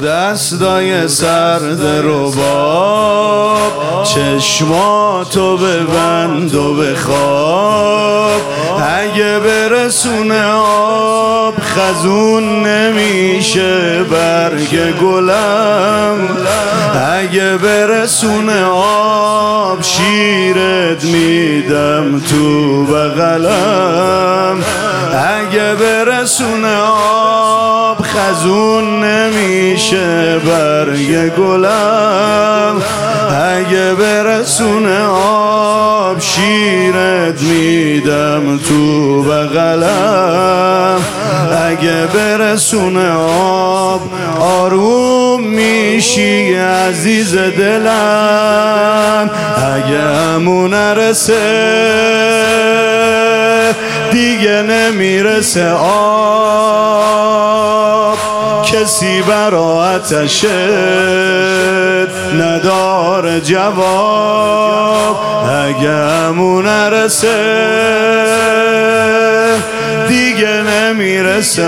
دستای سرد رباب چشماتو ببند و بخواب. اگه برسونه آب خزون نمیشه برگ گلم. اگه برسونه آب شیرت میدم تو بغلم. اگه برسونه آب خزون نمیشه برگ گلم. اگه برسونه آب شیرت میدم تو بغلم. اگه برسونه آب آروم میشی عزیز دلم. اگه همون نرسه دیگه نمیرسه آب. کسی برا آتشت نداره جواب. اگه همون نرسه دیگه نمیرسه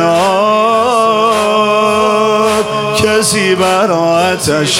آب. کسی برا آتشت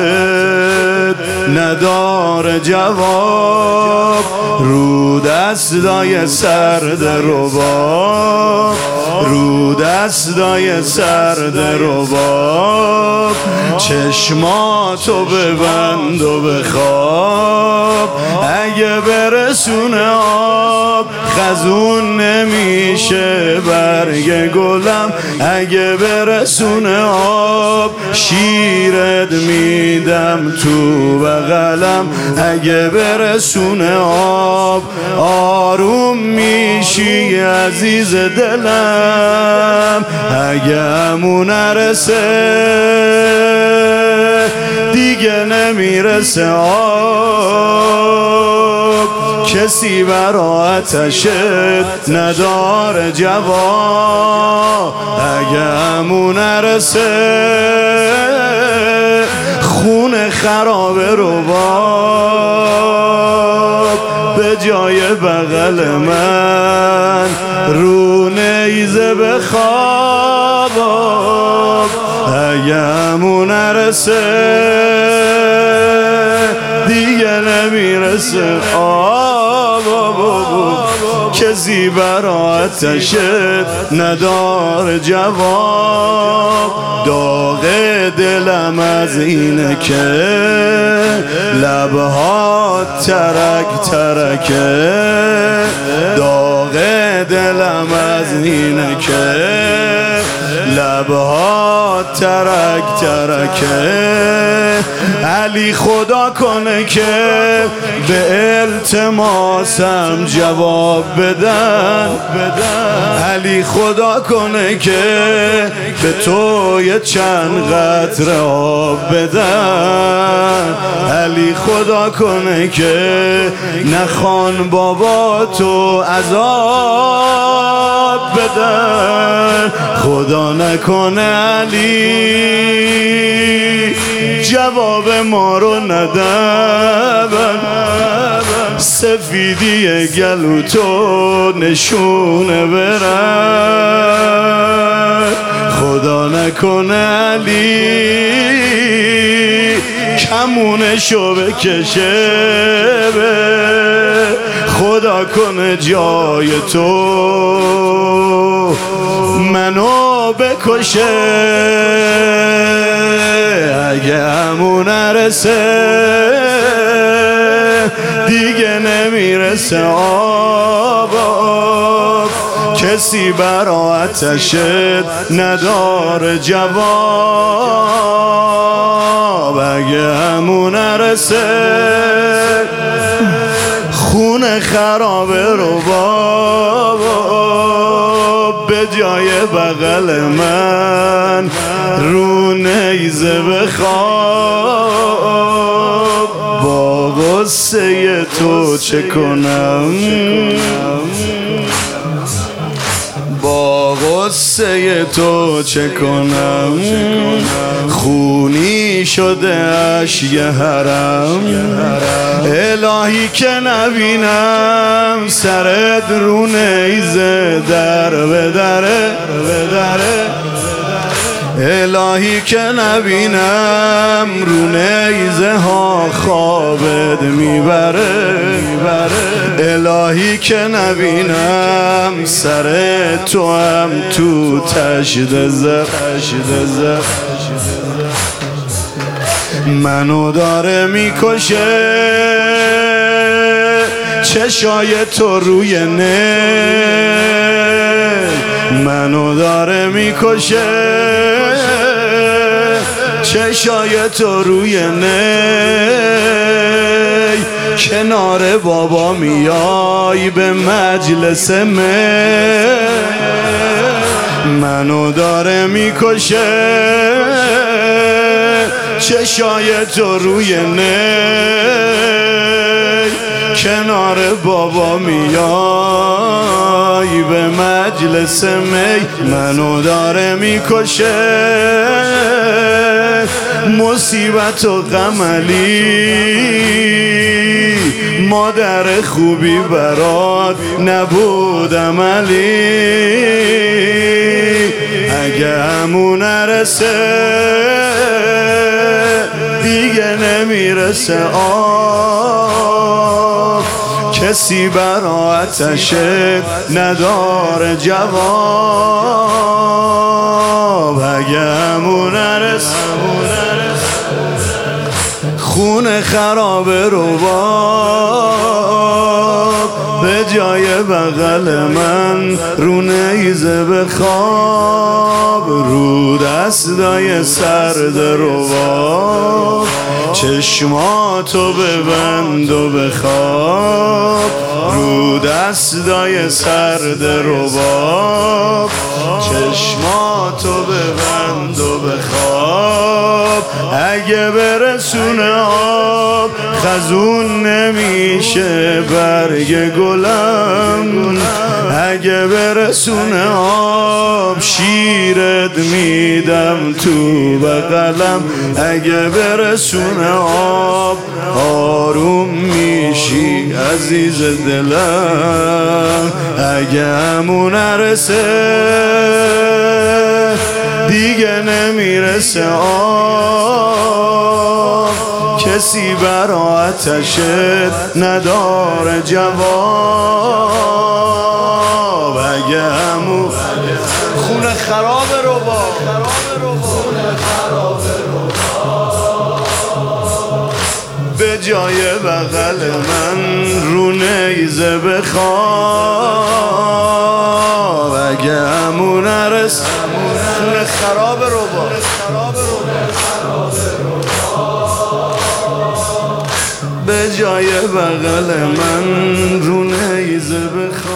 نداره جواب. رو دستای سرد رباب، رو دستای سرد رباب چشماتو ببند و بخواب. اگه برسونه آب خزون نمیشه برگ گلم. اگه برسونه آب شیرت میدم تو بغلم. اگه برسونه آب آروم میشی عزیز دلم. اگه همون نرسه دیگه نمیرسه آب. کسی برا آتشت نداره جواب. اگه همون نرسه خون خراب رباب به جای بغل من رو نیزه بخواب. اگه همون نرسه دیگه نمیرسه آب. کسی برا آتشت نداره جواب. داغ دلم از اینه که لبها ترک ترکه. داغ دلم از اینه که لبها ترک ترکه. علی خدا کنه که به التماسم جواب بدن. علی خدا کنه که به تو یه چند قطره آب بدن. علی خدا کنه که نخوان بابا تو عذاب بدن. خدا نکنه علی جواب ما رو ندن. سفیدی گلو تو نشونه برن. خدا نکنه علی کمونشو بکشه به. خدا کنه جای تو منو بکشه. اگه همون نرسه دیگه نمیرسه آب. کسی برا آتشت نداره جواب. اگه همون نرسه خون خراب رباب به جای بغل من رو نیزه بخواب. با غصه تو چه کنم، با غصه تو چه کنم. خونی شده اش یه حرم. الهی که نبینم سرت رو نیزه در به دره. الهی که نبینم رو نیزه ها خوابت میبره الهی که نبینم سر تو هم تو تشت زر منو داره میکشه چشای تو روی منو داره میکشه چشای تو روی کنار بابا میای به مجلس منو داره میکشه چشای تو روی کنار بابا میای به مجلس منو داره میکشه مصیبت و غم علی مادر خوبی برات نبودم علی اگه همون نرسه دیگه نمیرسه آب کسی برا آتشت نداره جواب اگه همون نرسه خون خراب رباب به جای بغل من رو نیزه بخواب رو دستای سرد رباب چشماتو ببند و بخواب رو دستای سرد رباب چشماتو ببند و بخواب اگه برسونه آب خزون نمیشه برگ گلم اگه برسونه آب شیرت میدم تو بغلم اگه برسونه آب آروم میشی عزیز دلم اگه همون نرسه دیگه نمیرسه آب کسی برا آتشت نداره جواب اگه همون خون خراب رباب به جای بغل من رو نیزه بخواب اگه همون نرس خون خراب رباب به جای بغل من رو نیزه بخواب